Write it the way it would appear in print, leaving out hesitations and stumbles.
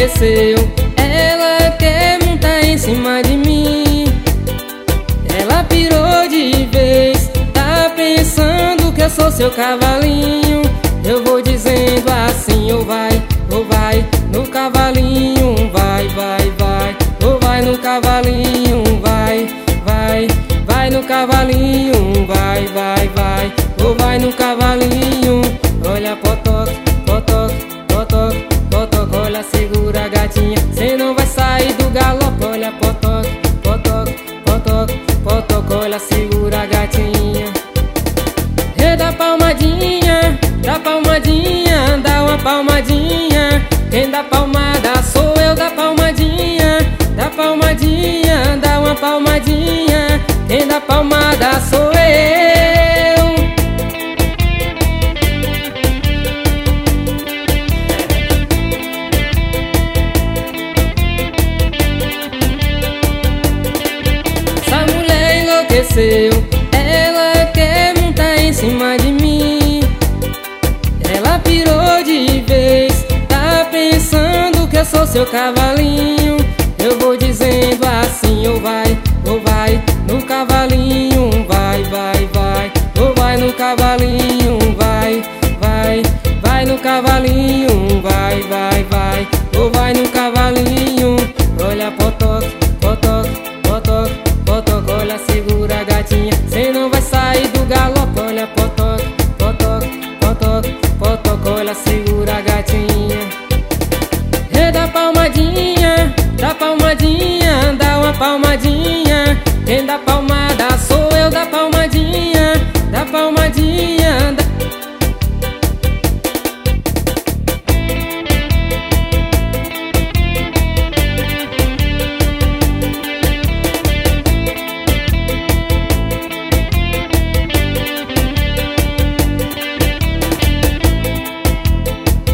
enlouqueceu. Ela quer montar em cima de mim. Ela pirou de vez, tá pensando que eu sou seu cavalinho. Eu vou dizendo assim, ou vai no cavalinho, vai, vai, vai. Ou vai no cavalinho, vai, vai, vai no cavalinho, vai, vai, vai. Ou vai no cavalinho. Olha potoque, potoque, potoque, potoque. Olha, segura a gatinha, cê não vai sair do galope. Olha potoque, potoque, potoque, potoque. Olha, segura a gatinha. E dá palmadinha, dá palmadinha, dá uma palmadinha. Quem dá palmada sou eu, dá palmadinha, dá palmadinha, dá uma palmadinha. Quem dá palmada sou eu. Essa mulher enlouqueceu. Ela quer montar em cima de mim. Ela pirou de vez, tá pensando que eu sou seu cavalinho. Eu vou dizendo assim, ou vai no cavalinho, vai, vai, vai. Ou vai no cavalinho, vai, vai, vai no cavalinho, vai, vai, vai. Ou vai no cavalinho.